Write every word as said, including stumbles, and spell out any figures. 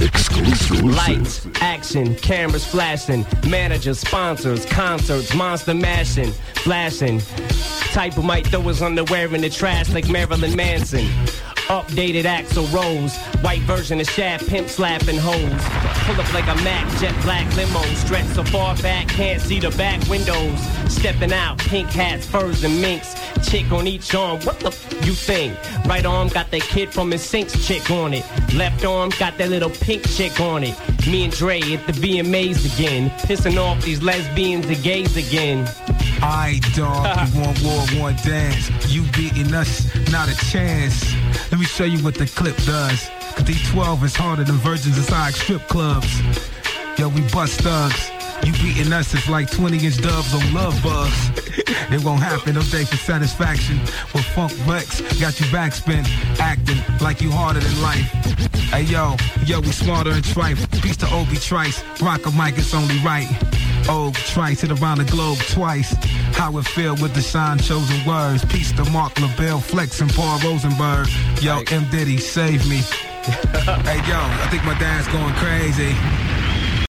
Exclusive. Lights, action, cameras flashing, managers, sponsors, concerts, monster mashing, flashing. Type who might throw his underwear in the trash like Marilyn Manson. Updated Axl Rose, white version of Shad, pimp slapping hoes. Pull up like a Mac, jet black limo, stretch so far back, can't see the back windows. Stepping out, pink hats, furs and minks, chick on each arm, what the f you think? Right arm got that kid from his Sinks chick on it. Left arm got that little pink chick on it. Me and Dre at the V M As again, pissing off these lesbians and gays again. Aight, dog, you want war, want dance. You beating us, not a chance. Let me show you what the clip does. Cause D twelve is harder than virgins inside strip clubs. Yo, we bust thugs. You beating us is like twenty inch dubs on love bugs. It won't happen, no day for satisfaction. With Funk Rex, got you backspin, acting like you harder than life. Hey yo, yo, we smarter and trife. Peace to Obi Trice, rock a mic, it's only right. Oh, Trice hit around the globe twice. How it feel with the shine chosen words. Peace to Mark LaBelle, Flex and Paul Rosenberg. Yo, M. Diddy, save me. Hey yo, I think my dad's going crazy.